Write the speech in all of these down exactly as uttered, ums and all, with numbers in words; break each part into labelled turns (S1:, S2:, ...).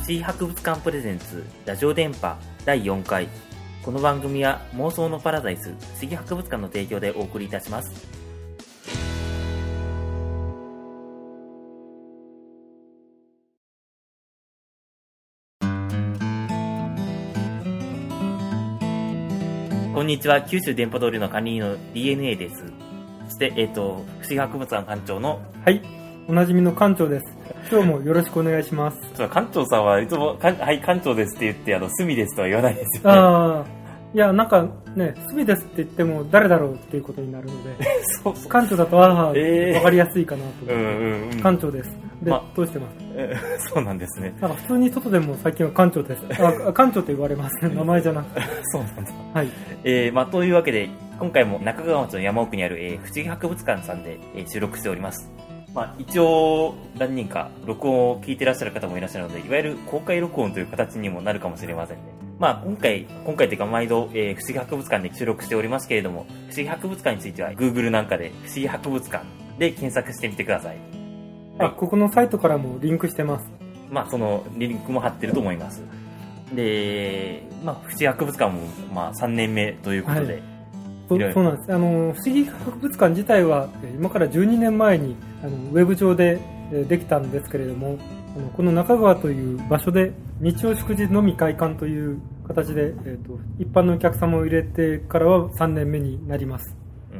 S1: 不思議博物館プレゼンツラジオ電波だいよんかい。この番組は妄想のパラダイス不思議博物館の提供でお送りいたします。こんにちは、九州電波通りの管理員の ディーエヌエー です。そして、えっ、ー、と、不思議博物館館長の、
S2: はい、おなじみの館長です。今日もよろしくお願いします。
S1: 館長さんはいつも、はい、館長ですって言って、あの、すみですとは言わないですよね。
S2: ああ、いや、なんかね、すみですって言っても誰だろうっていうことになるので、そうそう、館長だと、ああ、えー、わかりやすいかなと思って、うんうんうん、館長です。で、ま、どうしてます？
S1: えー、そうなんですね。
S2: なんか普通に外でも最近は館長です。あ、館長と言われます。名前じゃなくて。
S1: そうなんだ。
S2: はい。
S1: えー、まあ、というわけで、今回も中川町の山奥にある、えー、不思議博物館さんで、えー、収録しております。まあ、一応、何人か録音を聞いてらっしゃる方もいらっしゃるので、いわゆる公開録音という形にもなるかもしれませんね。まあ、今回、今回というか毎度、えー、不思議博物館で収録しておりますけれども、不思議博物館については Google なんかで不思議博物館で検索してみてください。
S2: あ、はい、ここのサイトからもリンクしてます。
S1: まあ、そのリンクも貼ってると思います。で、まあ、不思議博物館も、まあ、さんねんめということで、はい、
S2: そ, そうなんです。あの不思議博物館自体は今からじゅうにねんまえにあのウェブ上でできたんですけれども、あのこの中川という場所で日曜祝日のみ開館という形で、えー、と一般のお客様を入れてからはさんねんめになります。うん、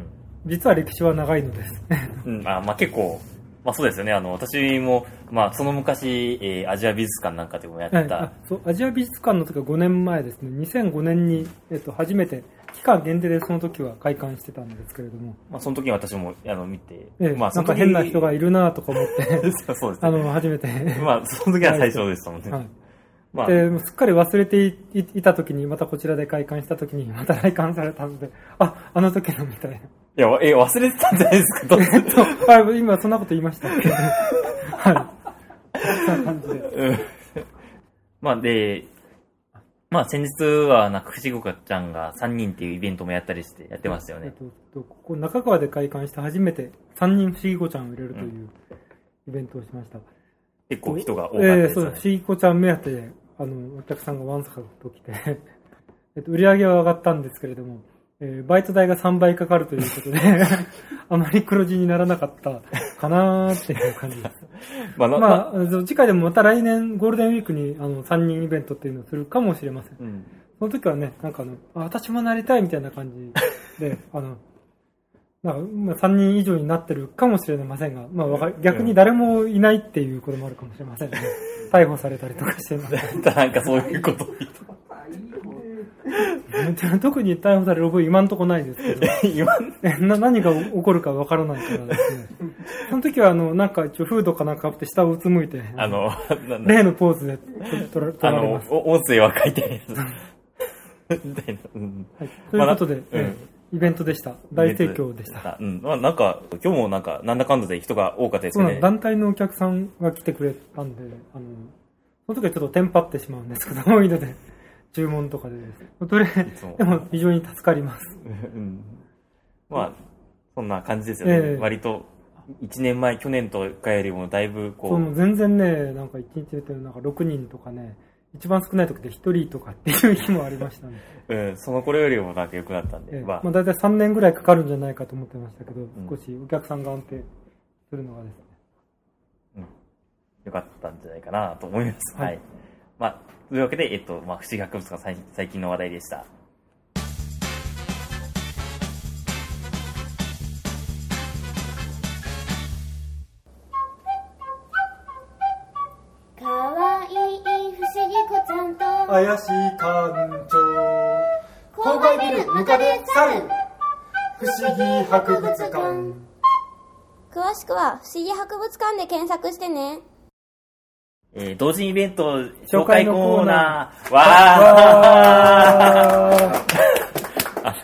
S2: 実は歴史は長いのです。
S1: うん、あ、まあ、結構、まあ、そうですよね。あの私も、まあ、その昔、えー、アジア美術館なんかでもやった、はい、
S2: あそうアジア美術館の時はごねんまえですね。にせんごねんに、えー、と初めて期間限定でその時は開館してたんですけれども、
S1: まあ、その時に私もあの見て、
S2: ええ、
S1: まあ、
S2: なんか変な人がいるなとか思って
S1: そうです、ね、
S2: あの初めて
S1: まあその時は最初でしたもんね、はい、
S2: まあ、ですっかり忘れて い, いた時にまたこちらで開館した時にまた来館されたので、あ、あの時のみたいな、い
S1: や、え、忘れてたんじゃないですか。
S2: えっと、あ、今そんなこと言いましたっけはいそんな感じで、うん、
S1: まあで、まあ先日はなんか不思議ごちゃんがさんにんっていうイベントもやったりしてやってましたよね。
S2: えっと、ここ中川で開館して初めてさんにん不思議ごちゃんを入れるというイベントをしました。うん、
S1: 結構人が多かったですね。えー、
S2: そう、不思議ごちゃん目当てであのお客さんがわんさかと来てえっと売り上げは上がったんですけれども、えー、バイト代がさんばいかかるということであまり黒字にならなかったかなーっていう感じです。まあ、まあ、次回でもまた来年ゴールデンウィークにあのさんにんイベントっていうのをするかもしれません。うん、その時はね、なんかあの、あ、私もなりたいみたいな感じで、あの、なんかさんにん以上になってるかもしれませんが、まあ、逆に誰もいないっていうこともあるかもしれませんね。逮捕されたりとかして
S1: なんかそういうこと
S2: 特に逮捕される覚え今んとこないですけどな何が起こるかわからないからですね。その時はあのなんか一応フードかなんかあって下をうつむいてあの例のポーズで取られます。
S1: あの音声は書いてないです、
S2: はい、ということで、まあうん、イベントでした。大盛況でした。
S1: うん、まあ、なんか今日もなんかなんだかんだで人が多かったですね。
S2: 団体のお客さんが来てくれたんで、あのその時はちょっとテンパってしまうんですけど、多いので注文とかでです。それでも非常に助かります。うん、
S1: まあそんな感じですよね。えー、割といちねんまえ去年とかよりもだいぶこう。
S2: そう、もう全然ね、なんかいちにちでなんかろくにんとかね。一番少ない時でひとりとかっていう日もありましたね。
S1: うん、その頃よりもなんか良くなったんで。
S2: ええ、まあ大体さんねんぐらいかかるんじゃないかと思ってましたけど、うん、少しお客さんが安定するのがですね。
S1: うん。良かったんじゃないかなと思います。はい。はい、まあ、というわけで、えっと、まあ、不思議博物館最近の話題でした。
S2: 怪しい館長、公開ビルムカデサル不思議博物館。
S3: 詳しくは不思議博物館で検索してね。
S1: えー、同人イベント紹介コーナー。わー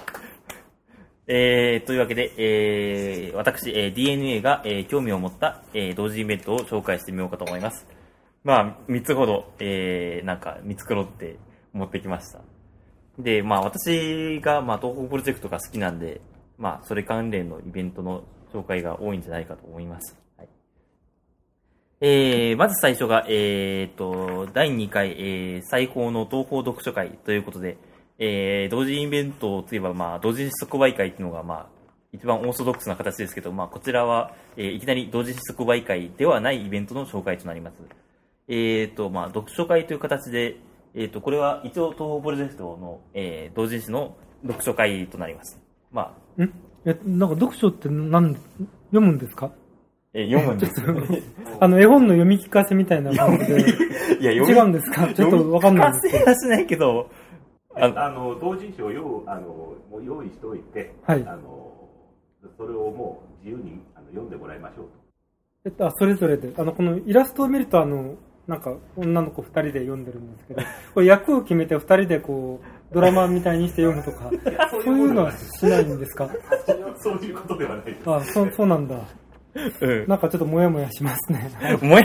S1: えー、というわけで、えー、私、えー、ディーエヌエー が、えー、興味を持った、えー、同人イベントを紹介してみようかと思います。まあ、みっつほど、えー、なんか見繕って持ってきました。で、まあ私が、まあ東北プロジェクトが好きなんで、まあそれ関連のイベントの紹介が多いんじゃないかと思います。はい、 えー、まず最初が、えーと、だいにかい、えー、裁縫の東宝読書会ということで、えー、同時イベントといえば、まあ、同時即売会っていうのが、まあ、一番オーソドックスな形ですけど、まあ、こちらは、えー、いきなり同時即売会ではないイベントの紹介となります。えーと、まあ、読書会という形で、えーと、これは一応東宝プロジェクトの、えー、同人誌の読書会となります。まあ。
S2: んえ、なんか読書って何、読むんですか？
S1: えー、読むんですよね。
S2: あの、絵本の読み聞かせみたいな感じで。いや、違うんですか？ちょっとわかんないんですけど。
S1: 読み聞かせはしないけど、
S4: あの、あの同人誌を用あのもう用意しておいて、はい、あのそれをもう自由にあの読んでもらいましょうと。
S2: えっと、あ、それぞれで、あの、このイラストを見ると、あの、なんか、女の子二人で読んでるんですけど、これ役を決めて二人でこう、ドラマみたいにして読むとか、そういうのはしないんですか？
S4: そういうことではないです。
S2: あ、そう、そうなんだ。うん、なんかちょっとモヤモヤしますね。
S1: モヤ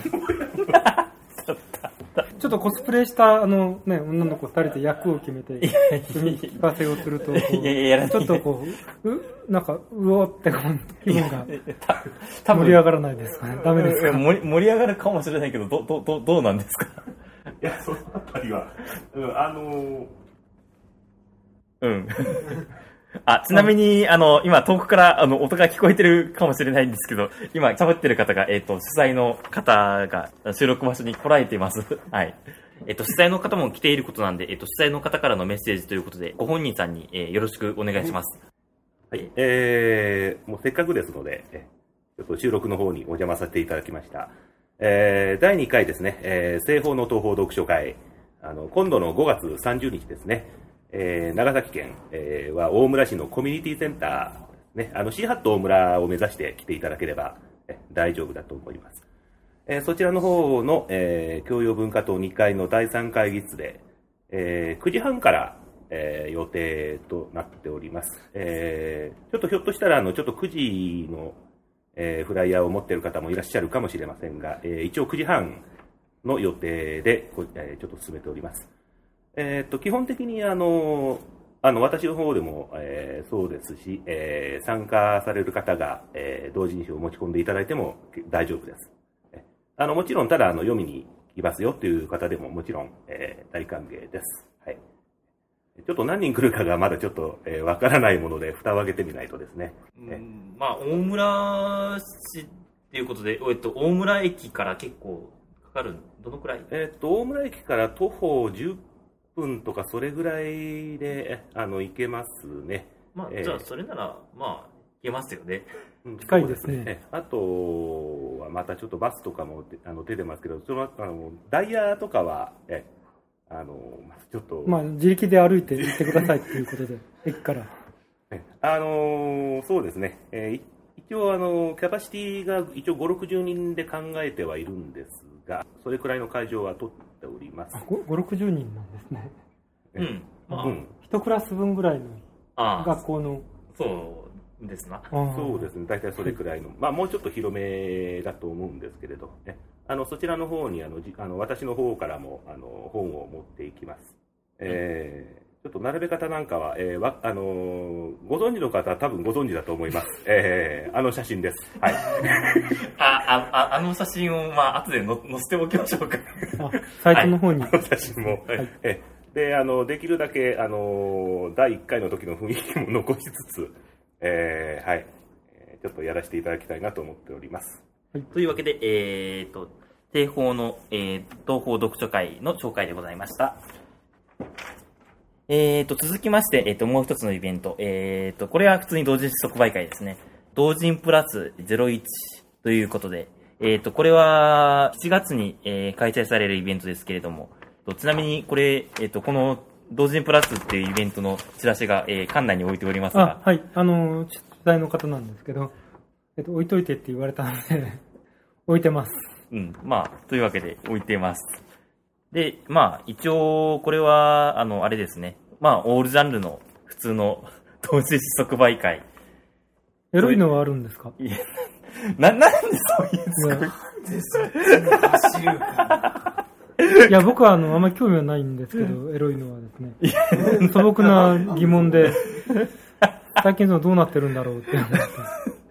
S2: ちょっとコスプレしたあのね、女の子二人で役を決めて読み聞かせをすると、ちょっとこう、う、なんか、うおって気分が盛り上がらないですかね。ダメですか？
S1: 盛り、盛り上がるかもしれないけど、ど、ど、ど、どうなんですか？
S4: いや、そのあたりは、うん、あのー、
S1: うん。あ、ちなみに、あの、今、遠くから、あの、音が聞こえてるかもしれないんですけど、今、喋ってる方が、えっと、主催の方が、収録場所に来られています。はい。えっと、主催の方も来ていることなんで、えっと、主催の方からのメッセージということで、ご本人さんに、えー、よろしくお願いします。
S4: はい。えー、もうせっかくですので、ちょっと収録の方にお邪魔させていただきました。えー、だいにかいですね、えー、西方の東宝読書会、あの、今度のごがつさんじゅうにちですね、えー、長崎県、えー、は大村市のコミュニティセンターですね、あの シーハット 大村を目指して来ていただければ、え大丈夫だと思います。えー、そちらの方の、えー、教養文化棟にかいのだいさん会議室で、えー、くじはんから、えー、予定となっております。えー、ちょっとひょっとしたらあのちょっとくじの、えー、フライヤーを持っている方もいらっしゃるかもしれませんが、えー、一応くじはんの予定で、えー、ちょっと進めております。えっと、基本的にあの、あの、私の方でも、えー、そうですし、えー、参加される方が、えー、同人誌を持ち込んでいただいても大丈夫です。あの、もちろん、ただ、あの、読みに来ますよっていう方でももちろん、えー、大歓迎です。はい。ちょっと何人来るかがまだちょっと、えー、わからないもので、蓋を開けてみないとですね。
S1: うん、まあ、大村市っていうことで、えっと、大村駅から結構かかる、どのくらい？
S4: えっと、大村駅から徒歩じゅっぷんとかそれぐらいで、あの、行けますね。
S1: まあ、えー、じゃあ、それなら、まあ、行けますよね。
S2: 近いですね。
S4: あとは、またちょっとバスとかもあの出てますけど、そのあのダイヤとかは、えあの、ちょっと。
S2: まあ、自力で歩いて行ってくださいということで、駅から。
S4: あの、そうですね。えー、一応、あの、キャパシティが一応ご、ろくじゅうにんで考えてはいるんですが、それくらいの会場は取っております。
S2: ご、ろくじゅうにんなんですね。
S1: うん。まあ、
S2: うん。一クラス分ぐらいの学校の。
S1: そうですな。
S4: そうですね。大体それくらいの。まあ、もうちょっと広めだと思うんですけれど、ね、あの、そちらの方に、あの、じあの私の方からも、あの、本を持っていきます。えーちょっと並べ方なんかは、えーわあのー、ご存知の方は多分ご存知だと思います。えー、あの写真です。はい。
S1: あ、あ、あの写真を、まあ、後での載せておきましょうか。
S2: サイトの方に。
S4: はい、あの写真も。はい、えで、あの、できるだけ、あのー、だいいっかいの時の雰囲気も残しつつ、えー、はい。ちょっとやらせていただきたいなと思っております。
S1: はい、というわけで、えーと、帝宝の、えー、東宝読書会の紹介でございました。えーと、続きまして、えーと、もう一つのイベント。えーと、これは普通に同人誌即売会ですね。同人プラスゼロイチということで、えーと、これはしちがつに、えー、開催されるイベントですけれども、ちなみにこれ、えーと、この同人プラスっていうイベントのチラシが、えー、館内に置いておりますが。
S2: あ、はい。あの、取材の方なんですけど、えっと、置いといてって言われたので、置いてます。
S1: うん。まあ、というわけで置いてます。で、まあ、一応、これは、あの、あれですね。まあ、オールジャンルの普通の同人誌即売会。
S2: エロいのはあるんですか？
S1: いや、な、なんでそういうつか
S2: 走るか。いや、僕はあの、あんまり興味はないんですけど、エロいのはですね。素朴な疑問で、最近そのどうなってるんだろうって思って。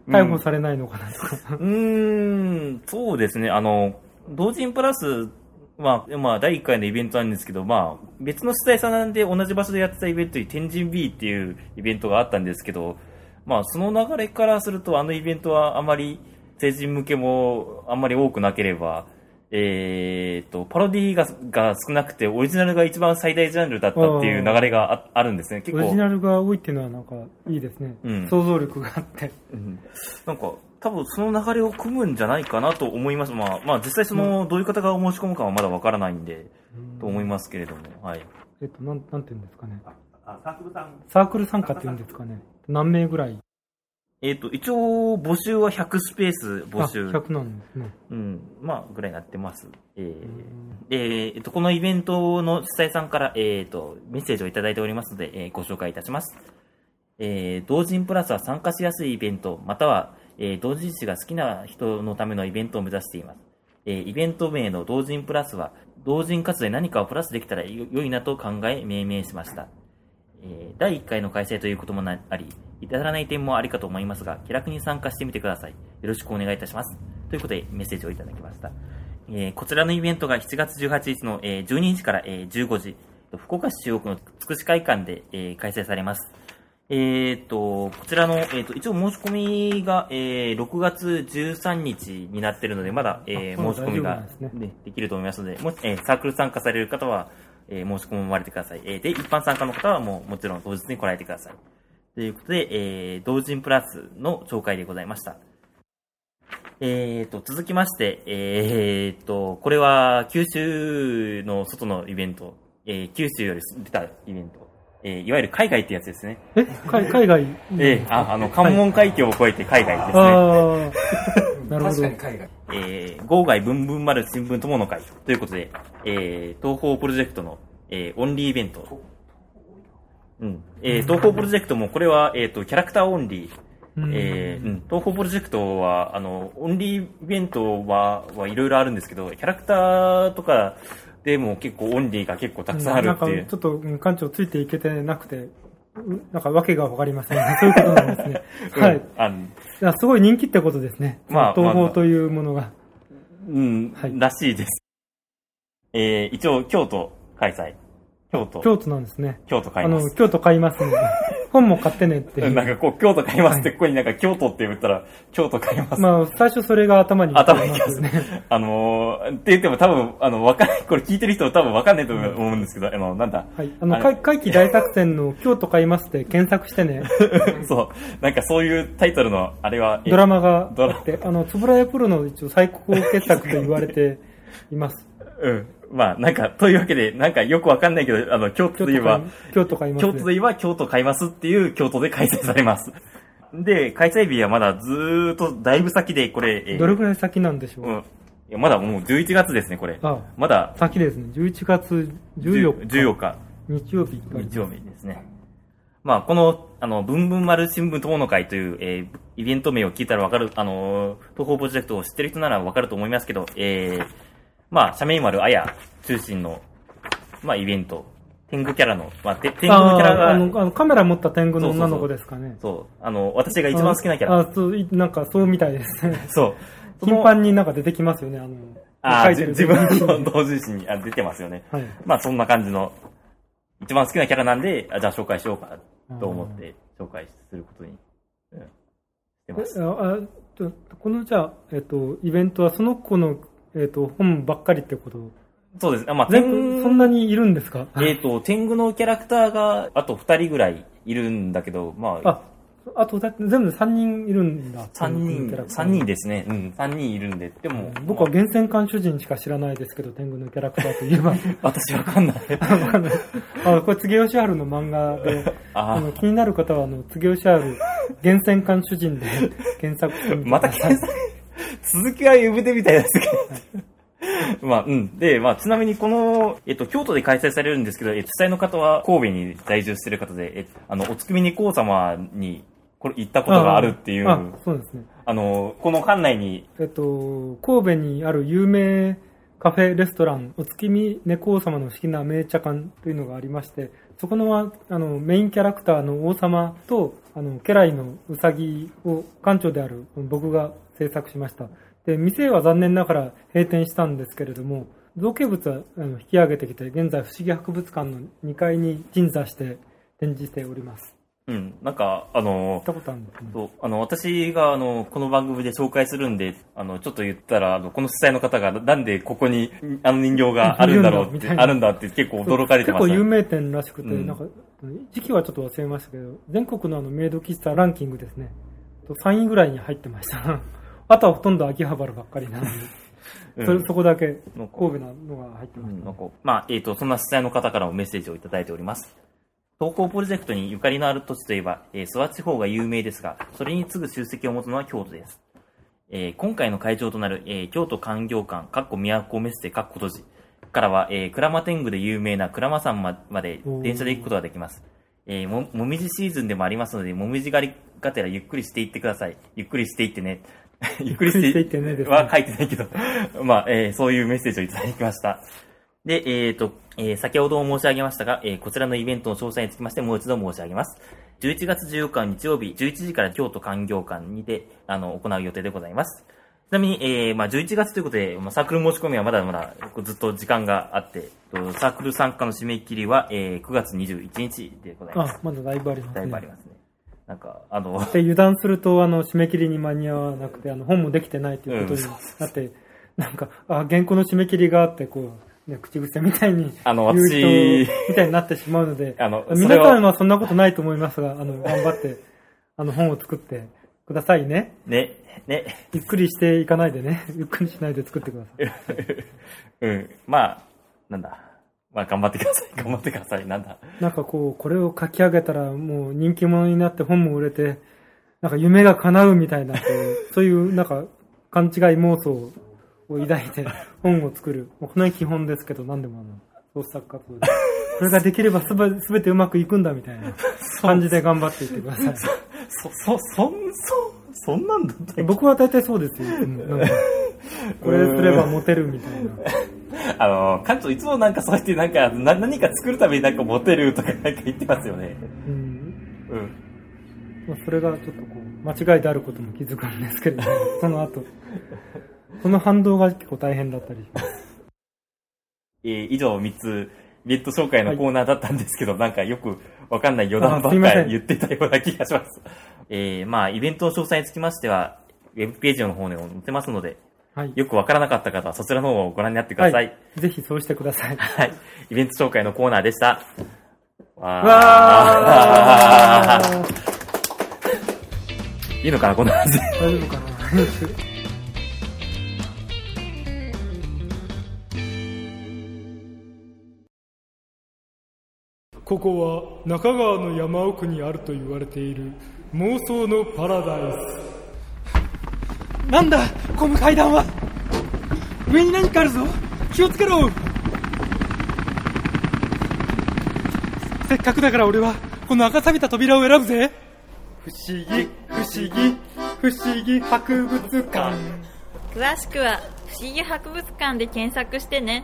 S2: 逮捕されないのかなとか。
S1: うーん、そうですね。あの、同人プラス、まあ、まあ、だいいっかいのイベントなんですけど、まあ、別の主催者なんで同じ場所でやってたイベントに天神 B っていうイベントがあったんですけど、まあ、その流れからすると、あのイベントはあまり成人向けもあんまり多くなければ、えーと、パロディーがが少なくて、オリジナルが一番最大ジャンルだったっていう流れが あ, あるんですね。結構。
S2: オリジナルが多いっていうのはなんかいいですね。うん、想像力があって。
S1: うん、なんか、多分その流れを組むんじゃないかなと思います。まあ、まあ実際その、どういう方が申し込むかはまだわからないんで、うん、と思いますけれども、はい。
S2: えっと、なん、なんていうんですかね。
S4: あ、サークル参
S2: サークル参加っていうんですかね。何名ぐらい？
S1: えっと、一応、募集はひゃくスペース募集。
S2: ひゃくなんですね。
S1: うん。まあ、ぐらいになってます。えー、えー、えっと、このイベントの主催さんから、えっと、メッセージをいただいておりますので、えー、ご紹介いたします。えー、同人プラスは参加しやすいイベント、または、えー、同人誌が好きな人のためのイベントを目指しています。えー、イベント名の同人プラスは、同人活動で何かをプラスできたら良いなと考え、命名しました。えー、だいいっかいの開催ということもあり、至らない点もありかと思いますが、気楽に参加してみてください。よろしくお願いいたします。ということで、メッセージをいただきました。えー、こちらのイベントがしちがつじゅうはちにちの、えー、じゅうにじから、えー、じゅうごじ、福岡市中央区のつくし会館で、えー、開催されます。えー、と、こちらの、えー、と、一応申し込みが、えー、ろくがつじゅうさんにちになっているので、まだ、えー、申し込みが で,、ね、できると思いますので、もし、えー、サークル参加される方は、えー、申し込まれてください。えー、で、一般参加の方はもう、もちろん当日に来られてください。ということで、えー、同人プラスの紹介でございました。えーと、続きまして、えーと、これは九州の外のイベント、えー、九州より出たイベント、えー、いわゆる海外ってやつですね。
S2: え海, 海外
S1: えー、あ、あの、関門海峡を越えて海外ですね。
S2: あなるほど。
S5: 確かに海外。
S1: えー、号外文文丸新聞友の会ということで、えー、東方プロジェクトの、えー、オンリーイベント。うん。えー、東方プロジェクトもこれは、えっと、キャラクターオンリー。えー、うん。東方プロジェクトは、あの、オンリーイベントは、はいろいろあるんですけど、キャラクターとかでも結構オンリーが結構たくさんあるっていう。
S2: なんかちょっと、館長ついていけてなくて、なんか訳がわかりません、ね。そういうことなんですね。はい。あのすごい人気ってことですね。まあ、東方というものが。まあま
S1: あ、うん、はい、らしいです。えー、一応、京都開催。京都。
S2: 京都なんですね。
S1: 京都買います。
S2: あの、京都買いますね。本も買ってねって。
S1: なんかこう、京都買いますって、ここになんか京都って言ったら、京都買います。
S2: まあ、最初それが頭に
S1: 浮かびますね。あのー、って言っても多分、あの、わかんない、これ聞いてる人多分わかんないと思うんですけど、あの、なんだ。
S2: はい。あの、会期大作戦の京都買いますって検索してね。
S1: そう。なんかそういうタイトルの、あれは、
S2: ドラマがあって、あの、つぶらやプロの一応最高傑作と言われています。
S1: うん。まあ、なんか、というわけで、なんかよくわかんないけど、あの、京都で言えば、
S2: 京都買います。
S1: 京都で言えば京都買いますっていう京都で開催されます。で、開催日はまだずーっとだいぶ先で、これ、
S2: えー、どれくらい先なんでしょう、うん、い
S1: やまだもうじゅういちがつですね、これ。
S2: ああ
S1: まだ。
S2: 先ですね。じゅういちがつじゅうよっか。
S1: じゅうよっか。
S2: 日曜日。
S1: 日曜日ですね。まあ、この、あの、ぶんぶん丸新聞友の会という、えー、イベント名を聞いたらわかる、あの、東方プロジェクトを知ってる人ならわかると思いますけど、えー、まあ、社名丸あや中心の、まあ、イベント。天狗キャラの、まあ、て天狗のキャラが。
S2: あの、あのカメラ持った天狗の女の子ですかね。
S1: そうそうそう。そう。あの、私が一番好きなキャラ。
S2: あ、あそう、なんかそうみたいですね。
S1: そう。
S2: 頻繁になんか出てきますよね、あの、
S1: あ書いてる自分の同人誌にあ出てますよね。はい。まあ、そんな感じの、一番好きなキャラなんで、あじゃあ紹介しようかと思って、紹介することに、うん、してます。
S2: ああこの、じゃあ、えっと、イベントはその子の、えっと、本ばっかりってこと？
S1: そうです。まあ、
S2: 天そんなにいるんですか？
S1: えっと、天狗のキャラクターが、あと二人ぐらいいるんだけど、まあ。
S2: あ、あと、全部で三人いるんだ。
S1: 三人、三人ですね。うん、三人いるんで。でも、
S2: 僕は厳選館主人しか知らないですけど、天狗のキャラクターといえば。
S1: 私わかんない。
S2: わかんない。あ、これ、柘義春の漫画で、ああの気になる方は、あの、柘義春、厳選館主人で検索してみて
S1: また検索続きは呼べてみたいですけど。まあ、うん。で、まあ、ちなみにこの、えっと、京都で開催されるんですけど、え主催の方は神戸に在住している方で、えあの、お月見に皇様に、これ行ったことがあるっていう。
S2: ああ、そうですね。
S1: あの、この館内に。
S2: えっと、神戸にある有名カフェレストラン、お月見猫王様の好きな名茶館というのがありまして、 そこのあのメインキャラクターの王様とあの家来のウサギを館長である僕が制作しました。で、店は残念ながら閉店したんですけれども、造形物はあの引き上げてきて、現在不思議博物館のにかいに鎮座して展示しております。
S1: うん、なんか、あの、
S2: 行ったことあるんですね。
S1: そう、あの、私が、あの、この番組で紹介するんで、あの、ちょっと言ったら、あの、この主催の方が、なんでここに、あの人形があるんだろうって、あるんだって結構驚かれてました。
S2: 結構有名店らしくて、
S1: うん、
S2: なんか、時期はちょっと忘れましたけど、全国のあの、メイド喫茶ランキングですね。さんいぐらいに入ってました。あとはほとんど秋葉原ばっかりなので。うん、そ, そこだけ神戸なのが入ってます、ね。
S1: うん、まあ、えっ、ー、と、そんな主催の方からもメッセージをいただいております。投稿プロジェクトにゆかりのある土地といえば、えー、諏訪地方が有名ですが、それに次ぐ集積を持つのは京都です。えー、今回の会場となる、えー、京都環境館、かっこ都メッセ、かっこ閉じからは、えー、鞍馬天狗で有名な鞍馬山まで電車で行くことができます。えー、も、もみじシーズンでもありますので、もみじ狩りがてらゆっくりしていってください。ゆっくりしていってね。ゆっくりしていってねですね。は書いてないけど、まあ、えー、そういうメッセージをいただきました。で、えっ、ー、と、えー、先ほども申し上げましたが、えー、こちらのイベントの詳細につきましてもう一度申し上げます。じゅういちがつじゅうよっか日曜日じゅういちじから京都環境館にて、あの、行う予定でございます。ちなみに、えー、まあ、じゅういちがつということで、まあ、サークル申し込みはまだまだずっと時間があって、サークル参加の締め切りは、えー、くがつにじゅういちにちでございます。
S2: あ、まだだいぶありますね。
S1: だいぶありますね。なんか、あの、
S2: で、油断すると、あの、締め切りに間に合わなくて、あの、本もできてないということになって、うん、なんか、あ、原稿の締め切りがあって、こう、ね、口癖みたいに、
S1: あの、私、
S2: みたいになってしまうので、
S1: あの、
S2: 皆さんはそんなことないと思いますが、あの、頑張って、あの、本を作ってくださいね。
S1: ね、ね。
S2: ゆっくりしていかないでね。ゆっくりしないで作ってください。
S1: うん。まあ、なんだ。まあ、頑張ってください。頑張ってください。なんだ。
S2: なんかこう、これを書き上げたらもう人気者になって本も売れて、なんか夢が叶うみたいな、そういうなんか勘違い妄想を抱いて本を作る。この基本ですけど、何でもあの、創作活動で。それができればすべ、すべてうまくいくんだみたいな感じで頑張っていってください。
S1: そ、そ、そん、そ、そんなんだったっけ？
S2: 僕は大体そうですよ。なんかこれすればモテるみたいな。
S1: あの、館長いつもなんかそうやってなんかな何か作るためになんかモテるとかなんか言ってますよね。うん。うん。
S2: まあ、それがちょっとこう、間違いであることも気づくんですけれども、その後、その反動が結構大変だったりします。
S1: えー、以上みっつ、ネット紹介のコーナーだったんですけど、はい、なんかよくわかんない余談ばっかり言ってたような気がします。えー、まあ、イベントの詳細につきましては、ウェブページの方に載ってますので、はい、よくわからなかった方はそちらの方をご覧になってください。はい、
S2: ぜひそうしてください。
S1: はい。イベント紹介のコーナーでした。わー。
S2: わ
S1: ーいいのかな、こんな話。
S2: 大丈夫かな。ここは中川の山奥にあると言われている妄想のパラダイス。なんだこの階段は。上に何かあるぞ。気をつけろ。せっかくだから俺はこの赤錆びた扉を選ぶぜ。不思議不思議不思議博物館。
S5: 詳しくは不思議博物館で検索してね。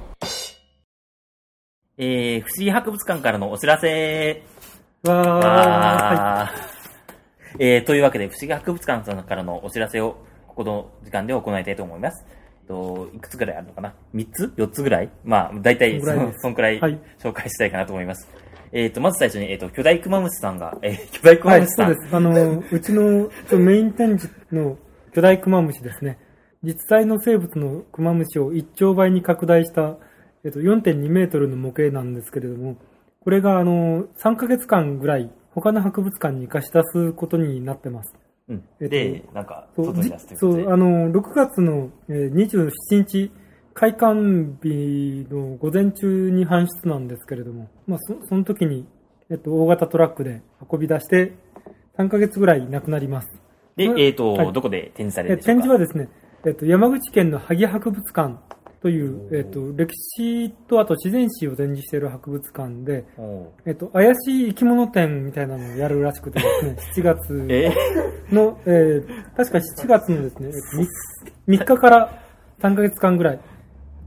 S1: えー、不思議博物館からのお知らせ。
S2: わー。
S1: わー。えー、というわけで、不思議博物館さんからのお知らせを、ここの時間で行いたいと思います。えっと、いくつぐらいあるのかな ?みっ つ ?よっ つぐらいまあ、だいたいその、そんくらい紹介したいかなと思います。はい、えっと、まず最初に、えっと、巨大クマムシさんが、えー、巨大クマムシさん。
S2: はい、そうです。あの、うちのメイン展示の巨大クマムシですね。実際の生物のクマムシをいっちょうばいに拡大した、えっと、よんてんにメートルの模型なんですけれども、これがあの、さんかげつかんぐらい他の博物館に貸し出すことになってます。
S1: うん。えっと、で、なんか、
S2: 外に出すということで。そう、あの、ろくがつのにじゅうしちにち、開館日の午前中に搬出なんですけれども、まあ、そ, その時に、えっと、大型トラックで運び出して、さんかげつぐらいなくなります。
S1: で、えっと、はい、どこで展示されるんでしょうか？
S2: 展示はですね、えっと、山口県の萩博物館という、えっと、歴史とあと自然史を展示している博物館で、えっと、怪しい生き物展みたいなのをやるらしくてですね、しちがつの、えー、確かしちがつのですね、みっかからさんかげつかんぐらい、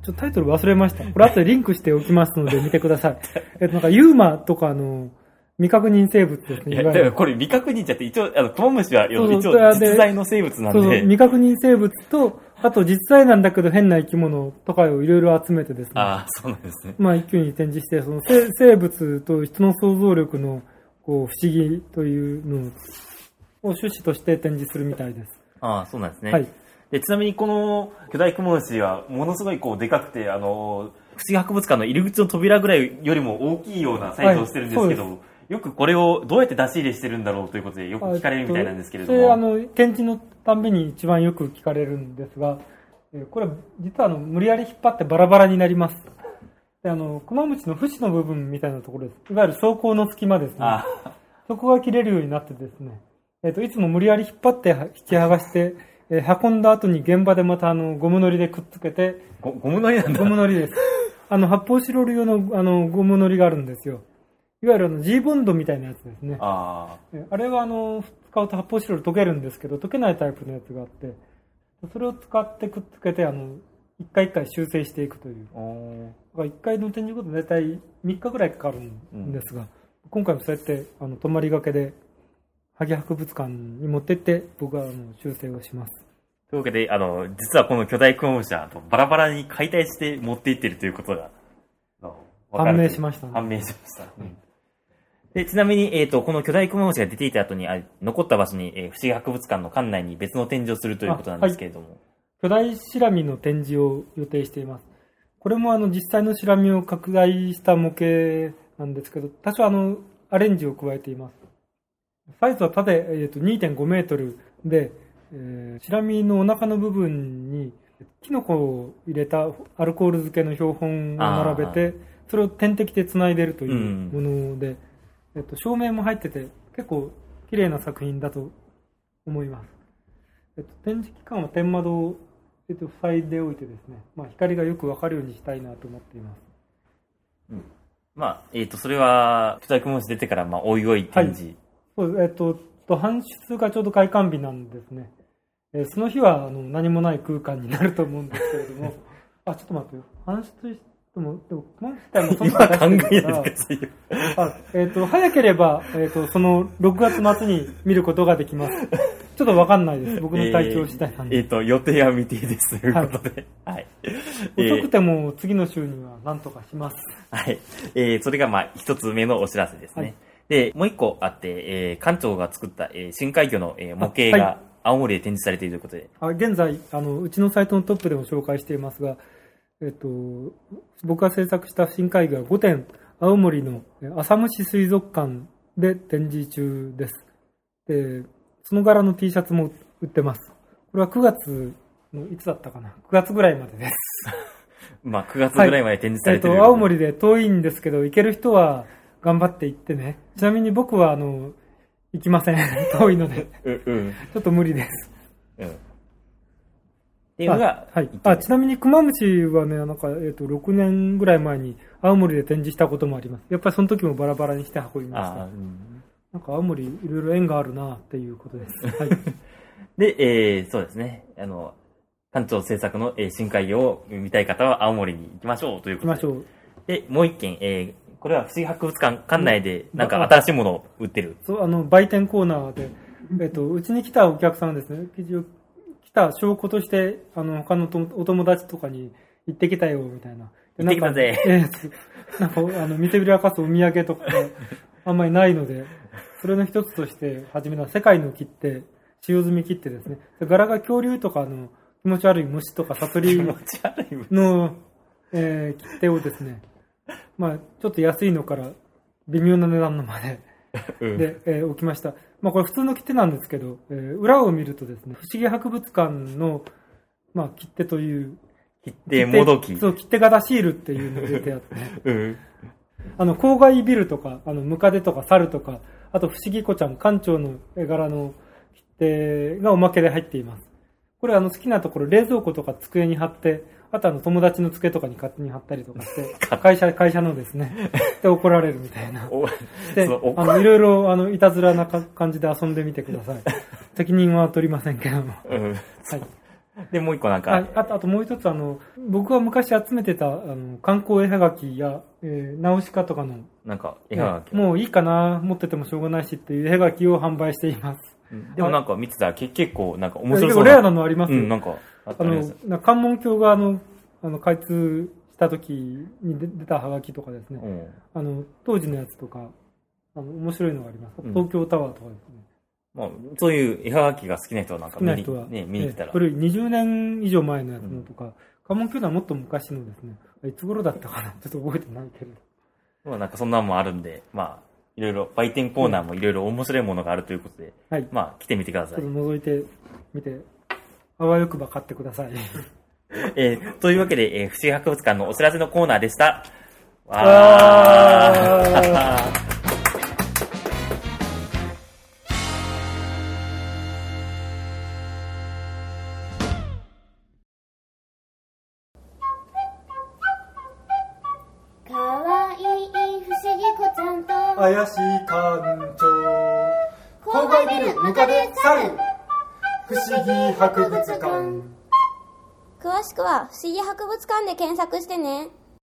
S2: ちょっとタイトル忘れました。これ後でリンクしておきますので見てください。えっと、なんかユーマとかの未確認生物ですね。
S1: いや、だからこれ未確認じゃって、一応、あの、クマムシは一応
S2: そうそう
S1: 実在の生物なんで。
S2: そうそう、未確認生物と、あと実在なんだけど変な生き物とかをいろいろ集めてですね。
S1: ああ、そうなんですね。
S2: まあ一挙に展示して、その生生物と人の想像力のこう不思議というのを趣旨として展示するみたいです。
S1: ああ、そうなんですね。
S2: はい。
S1: で、ちなみにこの巨大クモムシはものすごいこうでかくて、あの、不思議博物館の入り口の扉ぐらいよりも大きいようなサイズをしてるんですけど、はい、よくこれをどうやって出し入れしてるんだろうということでよく聞かれるみたいなんですけれども。
S2: それあの展示のたんびに一番よく聞かれるんですが、これ実はあの無理やり引っ張ってバラバラになります。であのクマムシの節の部分みたいなところです。いわゆる装甲の隙間ですね。あそこが切れるようになってですね、えっといつも無理やり引っ張って引き剥がして、えー、運んだ後に現場でまたあのゴムのりでくっつけて、
S1: ゴゴムのりなんだ。
S2: ゴムのりです。あの発泡スチロール用のあのゴムのりがあるんですよ。いわゆるあの G ボンドみたいなやつですね。
S1: あ
S2: あれはあの使うと発泡スチロール溶けるんですけど、溶けないタイプのやつがあって、それを使ってくっつけてあの一回一回修正していくという。だから一回の展示ごと大体みっかぐらいかかるんですが、うん、今回もそうやってあの泊まりがけで萩博物館に持ってって僕はあの修正をします。
S1: というわけで、あの実はこの巨大クモムシはバラバラに解体して持っていっているということが
S2: 判明しましたね。
S1: 判明しました。うんでちなみに、えっと、この巨大クモムシが出ていた後に、あ残った場所に、えー、不思議博物館の館内に別の展示をするということなんですけれども。はい、
S2: 巨大シラミの展示を予定しています。これもあの実際のシラミを拡大した模型なんですけど、多少あのアレンジを加えています。サイズは縦、えー、と にてんごメートルで、えー、シラミのお腹の部分にキノコを入れたアルコール漬けの標本を並べて、それを点滴でつないでいるというもので、うんえっと、照明も入ってて結構綺麗な作品だと思います。えっと、展示期間は天窓を、えっと、塞いでおいてですね、まあ、光がよくわかるようにしたいなと思っています。
S1: うんまあえっと、それは巨大クモムシ出てから、まあ、おいおい展示、
S2: はい、そうえっと、搬出がちょうど開館日なんですね。えー、その日はあの何もない空間になると思うんですけれどもあちょっと待ってよ搬出してでも、でも、クマムシ自体もそんな
S1: 今考えないでくださいよ。
S2: あ、えっ、ー、と、早ければ、えっ、ー、と、その、ろくがつ末に見ることができます。ちょっとわかんないです。僕の体調次第なんで。
S1: えっ、ー、と、予定は未定ですということで。はい。はい、
S2: 遅くても次の週には何とかします。
S1: はい。えー、それが、まあ、一つ目のお知らせですね。はい、で、もう一個あって、えー、館長が作った、えー、深海魚の、えー、模型が青森で展示されているということで。
S2: あ、現在、あの、うちのサイトのトップでも紹介していますが、えっと、僕が制作した深海魚はごてん、青森の浅虫水族館で展示中です。で、その柄の T シャツも売ってます。これはくがつのいつだったかな ?くがつぐらいまでです。
S1: まあくがつぐらいまで展示されてる、
S2: はい、えっと、青森で遠いんですけど、行ける人は頑張って行ってね。ちなみに僕はあの、行きません。遠いので。
S1: うんうん、
S2: ちょっと無理です。
S1: うんっていうのが、
S2: はい。あ、ちなみにクマムシはね、なんか、えっと、ろくねんぐらい前に青森で展示したこともあります。やっぱりその時もバラバラにして運びました。うん、なんか青森いろいろ縁があるなっていうことです。はい。
S1: で、えー、そうですね。あの、館長制作の、えー、深海魚を見たい方は青森に行きましょうということで。
S2: 行きましょう。
S1: で、もう一件、えー、これは不思議博物館館内でなんか新しいものを売ってる。
S2: そう、あの、売店コーナーで、えっと、うちに来たお客さんですね。来た証拠として、あの、他のお友達とかに行ってきたよ、みたいな。
S1: 行ってきたぜ。
S2: えー、なんか、あの、見せびらかすお土産とかあんまりないので、それの一つとして始めた世界の切手、使用済み切手ですね。柄が恐竜とかの気持ち悪い虫とかサソリの、えー、切手をですね、まあ、ちょっと安いのから微妙な値段のまで、うん、で、えー、置きました。まあこれ普通の切手なんですけど、えー、裏を見るとですね、不思議博物館の、まあ、切手という、
S1: 切手もどき。
S2: そう、切手型シールっていうのを入れてあって、
S1: うん、
S2: あの、郊外ビルとか、あの、ムカデとか猿とか、あと不思議子ちゃん、館長の絵柄の切手がおまけで入っています。これあの好きなところ冷蔵庫とか机に貼って、あとあの友達の机とかに勝手に貼ったりとかして、会社、会社のですね、で怒られるみたいな。で、あの、いろいろあの、いたずらな感じで遊んでみてください。責任は取りませんけども。
S1: うん、
S2: はい。
S1: で、もう一個なんか。
S2: ああと、あともう一つ、あの、僕が昔集めてた、あの、観光絵はがきや、えー、ナウシカとかの、
S1: なんか、絵はがき。
S2: もういいかな、持っててもしょうがないしっていう絵はがきを販売しています。
S1: でもなんか見てたら結構なんか面白そうな。
S2: 結構レアなのあります。
S1: うん、なんかあった
S2: あの、な関門橋があの、あの、開通した時に出たはがきとかですね。うん、あの、当時のやつとか、あの、面白いのがあります。東京タワーとかですね。
S1: まあ、そういう絵はがきが好きな人はなんか見に、ね、見に来たら。
S2: 古いにじゅうねん以上前のやつのとか、うん、関門橋はもっと昔のですね、いつ頃だったかな、ちょっと覚えてないけど。
S1: まあなんかそんなのもあるんで、まあ、いろいろ、売店コーナーもいろいろ面白いものがあるということで、はい、まあ来てみてください。
S2: ちょっと覗いてみて、あわよくば買ってください。
S1: えー、というわけで、えー、不思議博物館のお知らせのコーナーでした。わー
S2: 怪しい館長
S3: 郊外ビルムカデ猿
S2: 不思議博物館。
S3: 詳しくは不思議博物館で検索してね。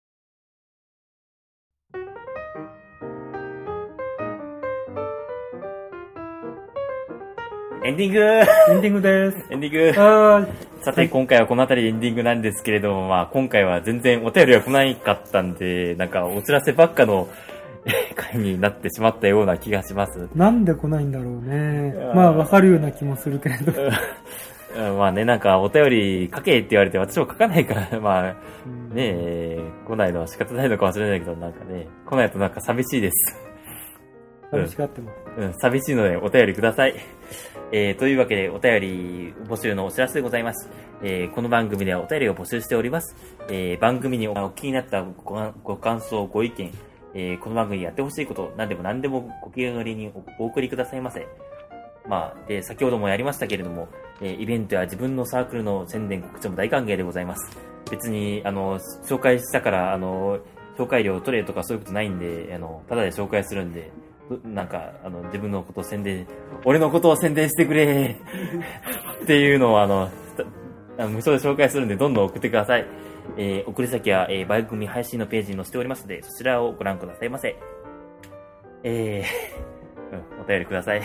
S1: エンディング
S2: エンディングです。
S1: エンディング
S2: あ
S1: さて、今回はこの辺りでエンディングなんですけれども、まあ今回は全然お便りが来ないかったんで、なんかお知らせばっかの回になってしまったような気がします。
S2: なんで来ないんだろうね。まあわかるような気もするけれど。
S1: まあね、なんかお便り書けって言われて私も書かないから、まあねえ、来ないのは仕方ないのかもしれないけど、なんかね、来ないとなんか寂しいです。
S2: 寂しがってます。
S1: うん、うん、寂しいのでお便りください。えー、というわけでお便り募集のお知らせでございます。えー、この番組ではお便りを募集しております。えー、番組にお気になったご、ご感想、ご意見、えー、この番組にやってほしいこと、何でも何でもご気軽にお送りくださいませ。まあ、で、先ほどもやりましたけれども、えー、イベントや自分のサークルの宣伝告知も大歓迎でございます。別に、あの、紹介したから、あの、紹介料取れとかそういうことないんで、あの、ただで紹介するんで、なんか、あの、自分のことを宣伝、俺のことを宣伝してくれっていうのを、あの、無償で紹介するんで、どんどん送ってください。えー、送り先は、えー、番組配信のページに載せておりますので、そちらをご覧くださいませ。えー、うん、お便りください。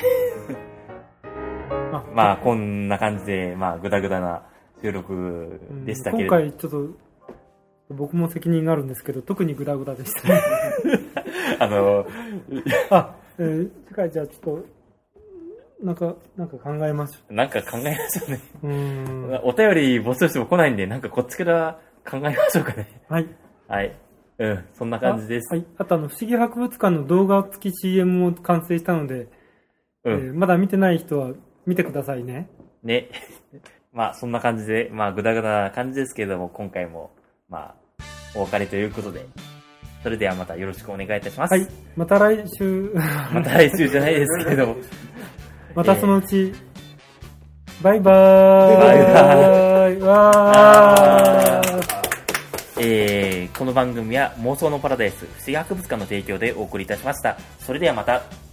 S1: あまあ、こんな感じで、まあ、ぐだぐだな収録でしたけれど、
S2: うん、今回ちょっと、僕も責任があるんですけど、特にグダグダでしたね。
S1: あの、
S2: あ、えー、次回じゃあちょっと、なんか、なんか考えましょ
S1: う。なんか考えましょうね。
S2: うん。
S1: お便り募集しても来ないんで、なんかこっちから考えましょうかね。
S2: はい。
S1: はい。うん、そんな感じです。
S2: はい。あとあの、不思議博物館の動画付き シーエム を完成したので、うん、えー、まだ見てない人は見てくださいね。
S1: ね。まあ、そんな感じで、まあ、ぐだぐだな感じですけれども、今回も、まあ、お別れということで、それではまたよろしくお願いいたします。
S2: はい。また来週。
S1: また来週じゃないですけれども。
S2: またそのうち、えー、バイバーイ。
S1: バイバ
S2: ーイ。わー。
S1: えー、この番組は妄想のパラダイス不思議博物館の提供でお送りいたしました。それではまた。